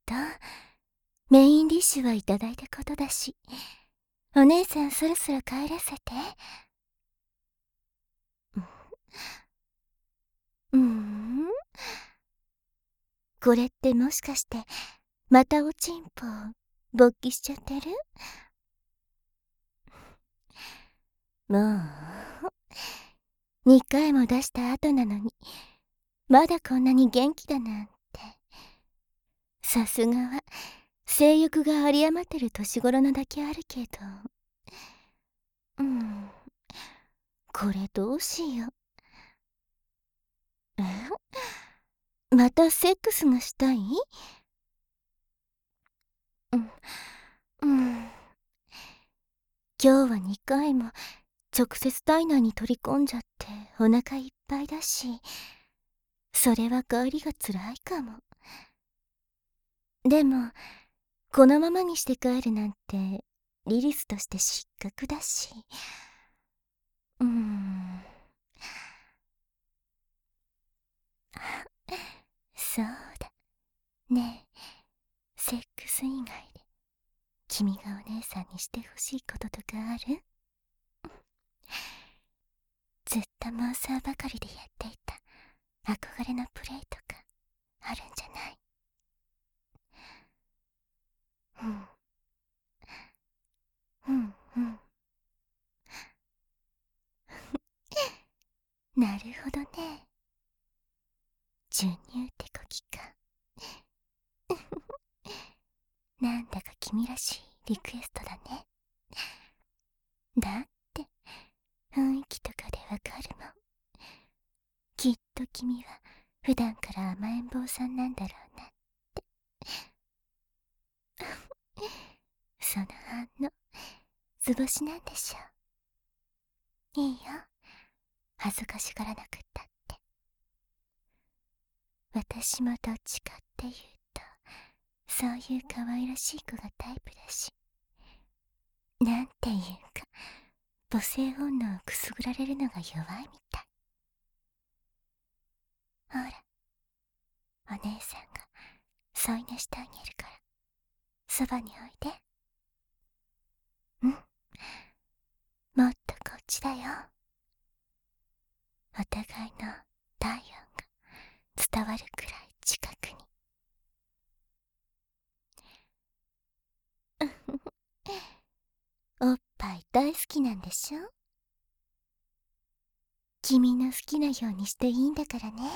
と、メインディッシュはいただいたことだし、お姉さんそろそろ帰らせて。これってもしかして、またおちんぽ、勃起しちゃってる？もう、2回も出した後なのに、まだこんなに元気だなんて。さすがは、性欲が有り余ってる年頃なだけあるけど。これどうしよう。またセックスがしたい？今日は2回も直接体内に取り込んじゃってお腹いっぱいだし、それは帰りが辛いかも。でも、このままにして帰るなんてリリスとして失格だし。そうだね。え、セックス以外で君がお姉さんにしてほしいこととかある？ずっと妄想ばかりでやっていた憧れのプレイとかあるんじゃない？なるほどね。授乳ってこきか。なんだか君らしいリクエストだね。だって雰囲気とかでわかるもん。きっと君は普段から甘えん坊さんなんだろうなって。その反応図星なんでしょう。いいよ、恥ずかしがらなくったって。私もどっちかっていうとそういう可愛らしい子がタイプだし、なんていうか母性本能をくすぐられるのが弱いみたい。ほら、お姉さんが添い寝してあげるからそばにおいで。もっとこっちだよ。お互いの体温が伝わるくらい近くに。おっぱい大好きなんでしょ？君の好きなようにしていいんだからね。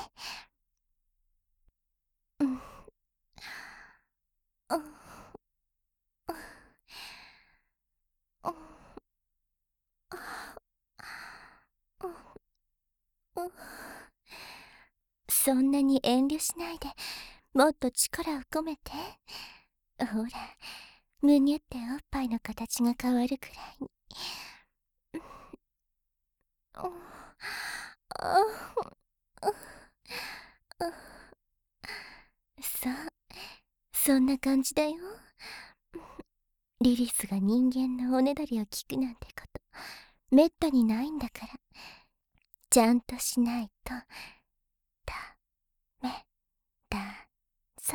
そんなに遠慮しないで、もっと力を込めて。ほら、むにゅっておっぱいの形が変わるくらいに。そう、そんな感じだよ。リリスが人間のおねだりを聞くなんてことめったにないんだから、ちゃんとしないとダメだぞ。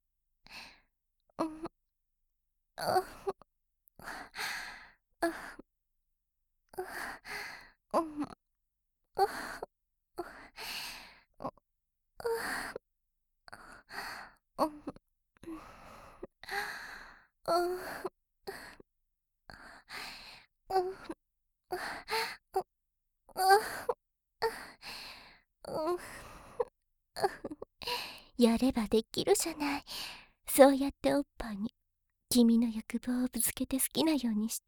やればできるじゃない。そうやっておっぱいに君の欲望をぶつけて好きなようにして。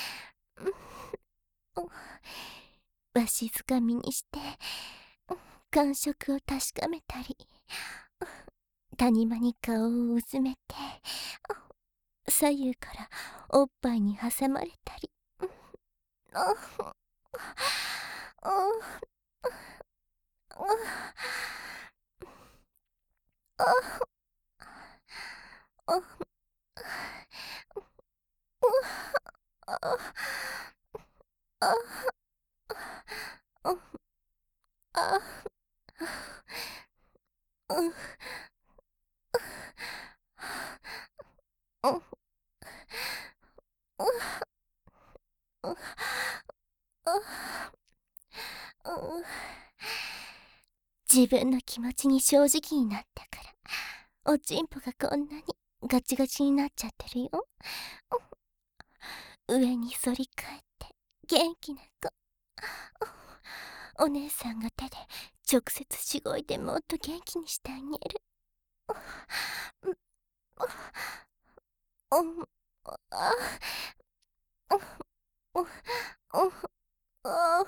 わしづかみにして感触を確かめたり、谷間に顔をうずめて左右からおっぱいに挟まれたり。 うん、うん、うん、自分の気持ちに正直になったからおちんぽがこんなにガチガチになっちゃってるよ。上に反り返って元気な子。お姉さんが手で直接しごいてもっと元気にしてあげる。うん、あ、うん、うん、あ、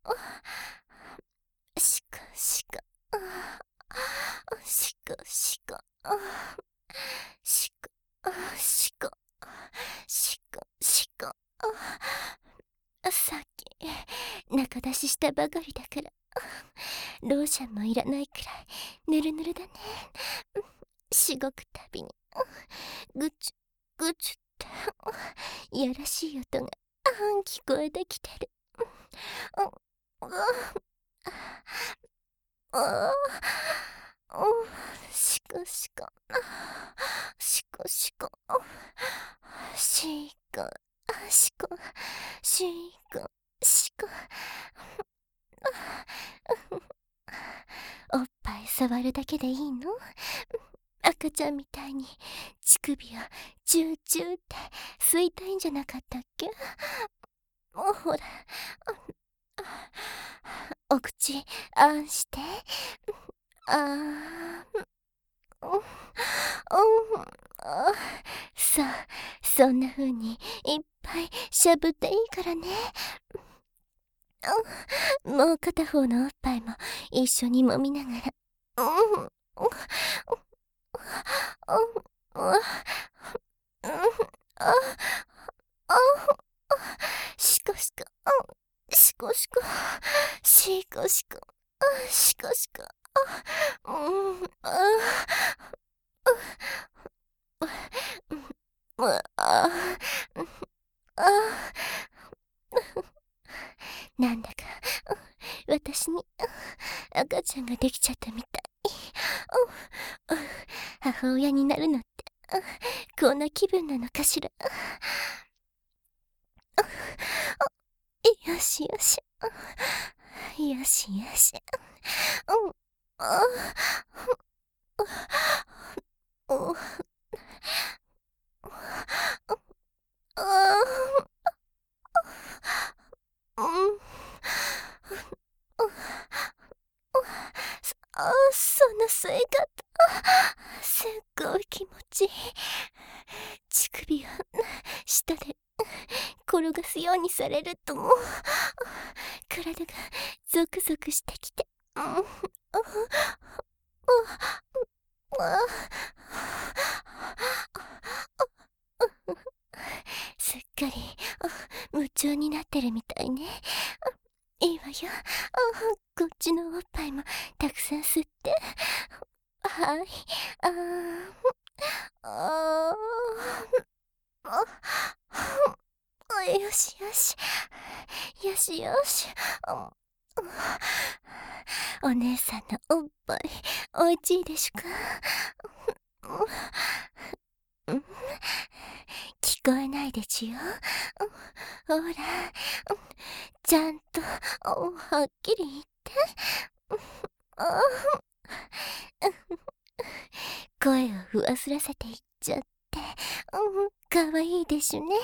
しかしか、しかしか、しか、しか、しかしか、さっき中出ししたばかりだからローションもいらないくらいぬるぬるだね。しごくたびにぐちゅぐちゅっていやらしい音が聞こえてきてる。しこしこしこしこしこしこしこしこ、おっぱい触るだけでいいの？赤ちゃんみたいに乳首をチューチューって吸いたいんじゃなかったっけ？もうほら、お口あんして。あー、うん、さあ、そんな風にいっぱいしゃぶっていいからね。もう片方のおっぱいも一緒に揉みながら。うん、うん、うん、うん、あ、あ、しこしこ、しこしこ、しこしこ、しこしこ、うん、なんだか私に赤ちゃんができちゃったみたい。母親になるのってこんな気分なのかしら。よしよし、よしよし、うん、あ、うん、あ、うん、その吸い方すっごい気持ちいい。乳首を下で転がすようにされるともう体がゾクゾクしてきて、すっかり夢中になってるみたいね。いいわよ。こっちのおっぱいもたくさん吸って。はい。あーあよしよし。よしよし。お姉さんのおっぱい、おいしいでしゅか？聞こえないでちゅよ。ほら、ちゃんとはっきり言って。声を上すらせていっちゃって、かわいいでしゅね。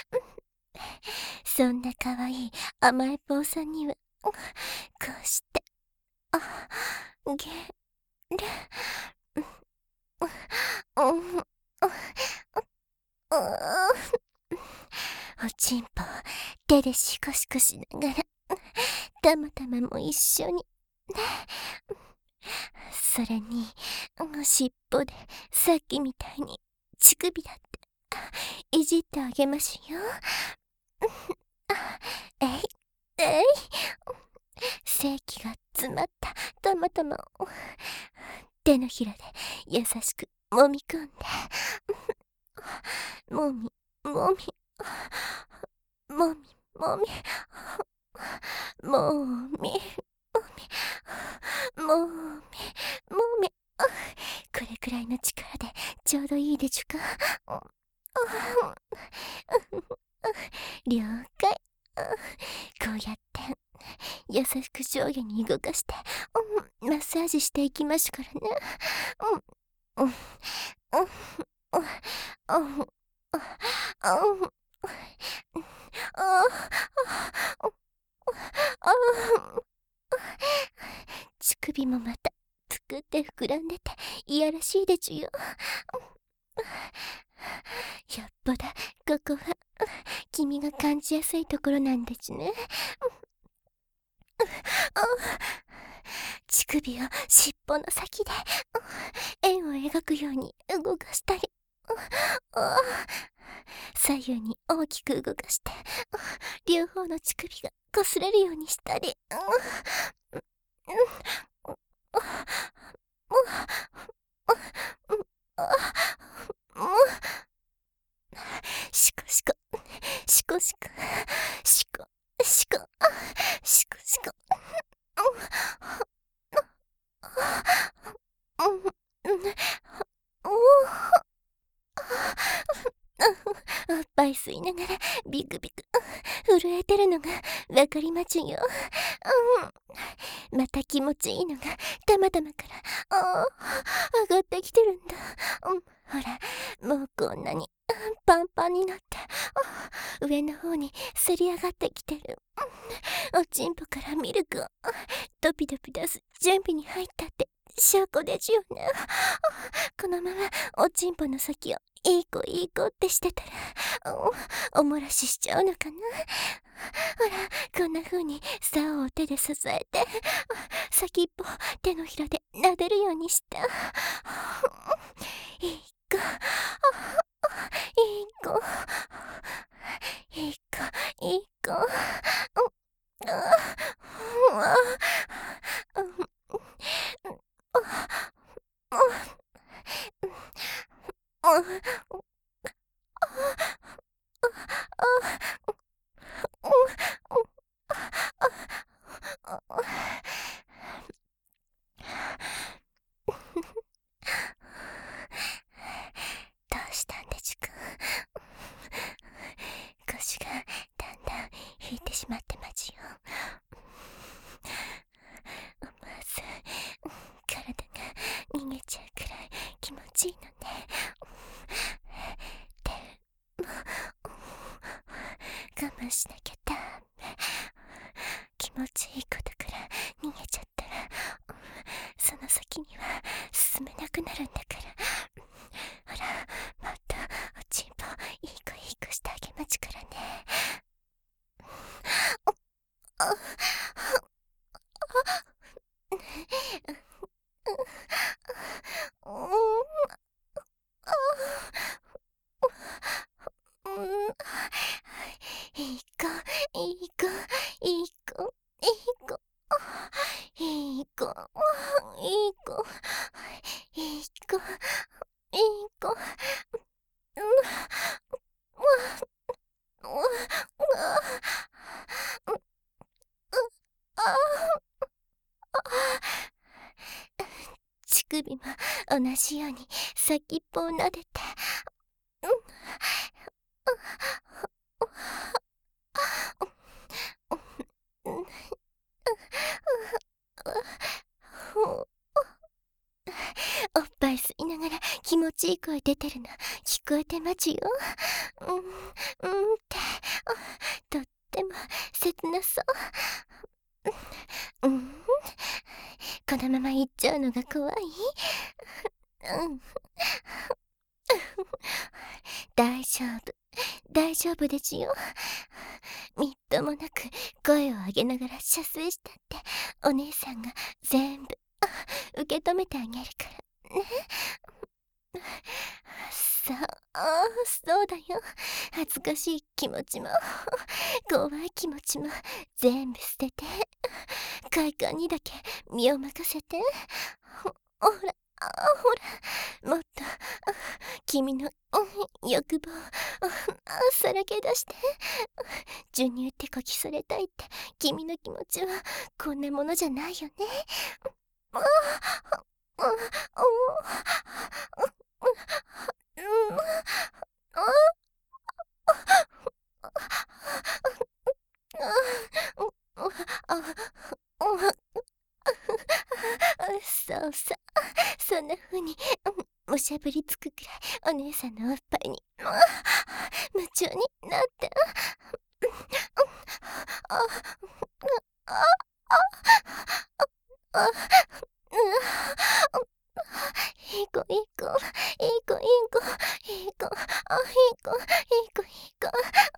そんなかわいい甘え坊さんにはこうして、あげる。おちんぽを手でシコシコしながらたまたまも一緒にね。それに尻尾でさっきみたいに乳首だっていじってあげましよ。えいえい、精気が詰まったたまたまを手のひらで優しく揉み込んで、もみもみもみもみもみもみもみ、これくらいの力でちょうどいいでちゅか。 了解。こうやって優しく上下に動かして、マッサージしていきましゅからね。うんうんうんうん乳首もまたぷくって膨らんでていやらしいでちゅよ。よっぽどここは君が感じやすいところなんでちゅね。乳首を尻尾の先で円を描くように動かしたり、左右に大きく動かして両方の乳首が擦れるようにしたり、シコシコシコシコシコシコシコシコ、おっぱい吸いながらビクビク震えてるのがわかりまちゅよ。また気持ちいいのがたまたまから上がってきてるんだ。ほらもうこんなにパンパンになって上の方にせり上がってきてる。おちんぽからミルクをドピドピ出す準備に入ったって証拠でちゅよね。このままおちんぽの先をいい子いい子ってしてたらお漏らししちゃうのかな。ほらこんな風に竿を手で支えて先っぽ手のひらで撫でるようにして、いい子いい子いい子いい子、どうしたんでちゅか。腰がだんだん引いてしまってまちよ。思わず体が逃げちゃうくらい気持ちいいのね。でも我慢しなきゃだめ。気持ちいいことから逃げちゃったらその先には進めなくなるんだから。ほらもっとおちんぽいい子いい子してあげまちからね。いい子いい子いい子いい子いい子いい子いい子いい子、乳首も同じように先っぽを撫でて、おっぱい吸いながら気持ちいい声出てるの聞こえてまちよ。ってとっても切なそう。このまま行っちゃうのが怖い。大丈夫大丈夫でちよ。みっともなく声を上げながら射精したってお姉さんが全部受け止めてあげるからね。そうだよ。恥ずかしい気持ちも怖い気持ちも全部捨てて快感にだけ身を任せて。ほらもっと君の欲望をさらけ出して。授乳ってこきされたいって君の気持ちはこんなものじゃないよね。 さ、そんな風に、おしゃぶりつくくらいお姉さんのおっぱいに夢中になって、ああああいい子いい子いい子いい子いい子、あいい子いい子いい子、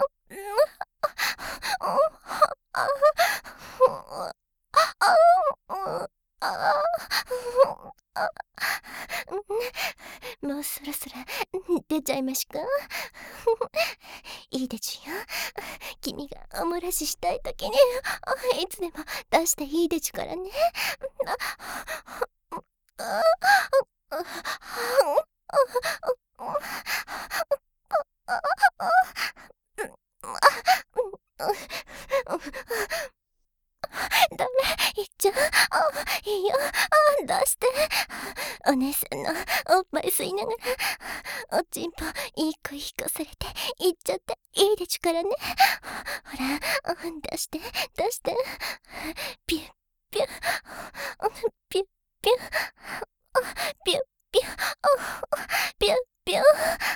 もうそろそろ出ちゃいましゅか。いいでちゅよ。君がおもらししたいときにいつでも出していいでちゅからね。ダメ、いっちゃん。いいよ。出して。お姉さんのおっぱい吸いながら、おちんぽいい子いい子されて、いっちゃっていいでちゅからね。ほら、出して、出して。ピュッ、ピュッ、ピュッ、ピュッ、ピュッ、ピュッ、ピュッ、ピュッ。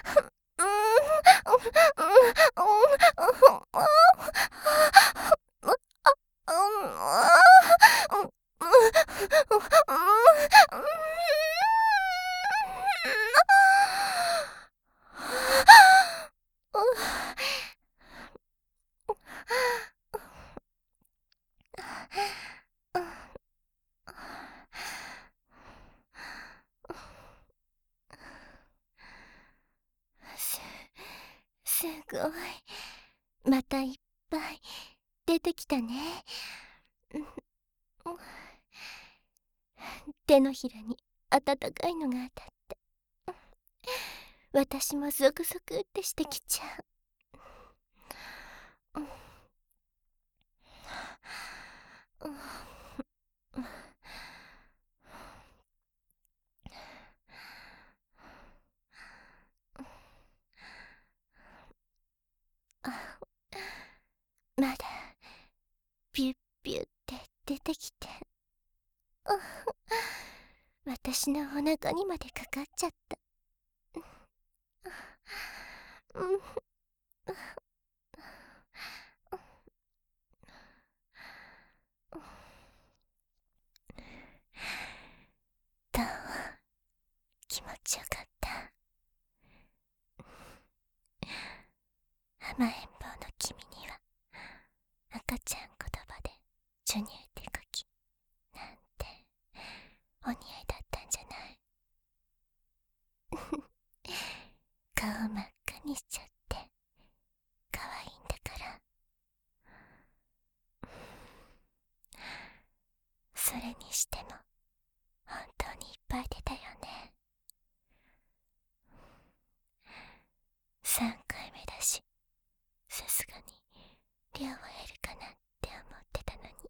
すごい。またいっぱい出てきたね。手のひらに温かいのが当たって、私もゾクゾクってしてきちゃう。まだピュッピュッって出てきて、私のお腹にまでかかっちゃった。どう？気持ちよかった？甘えん坊の君には赤ちゃん言葉で授乳って書きなんてお似合いだったんじゃない？顔真っ赤にしちゃって可愛いんだから。それにしても本当にいっぱい出たよね。3回目だし、さすがに量は減るかなって思ってたのに。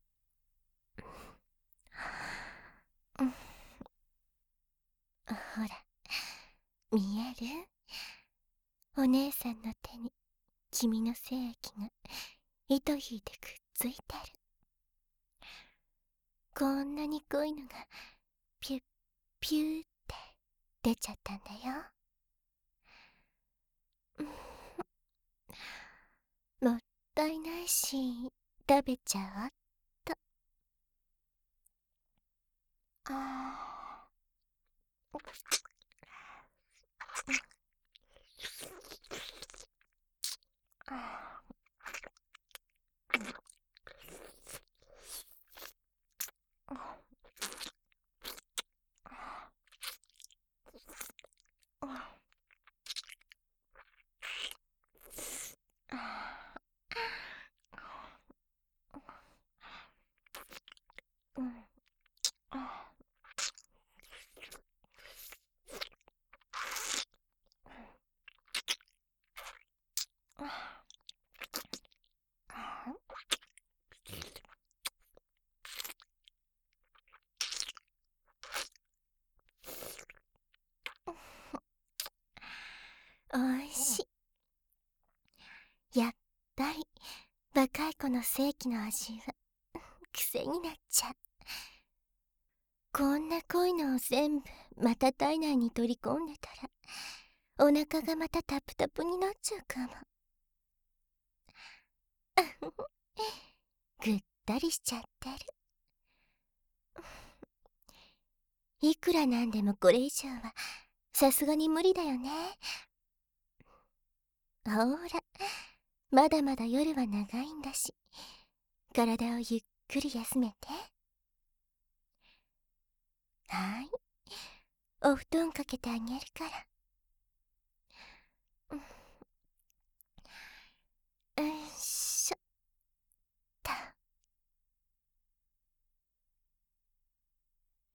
ほら、見える？お姉さんの手に君の精液が糸引いてくっついてる。こんなに濃いのがピュッピューって出ちゃったんだよ。もったいないし食べちゃおっと。おいしい。やっぱり若い子の正規の味は癖になっちゃう。 こんな濃いのを全部また体内に取り込んでたら、お腹がまたタプタプになっちゃうかも。ぐったりしちゃってる。いくらなんでもこれ以上はさすがに無理だよね。ほら、まだまだ夜は長いんだし、体をゆっくり休めて。はい、お布団かけてあげるから。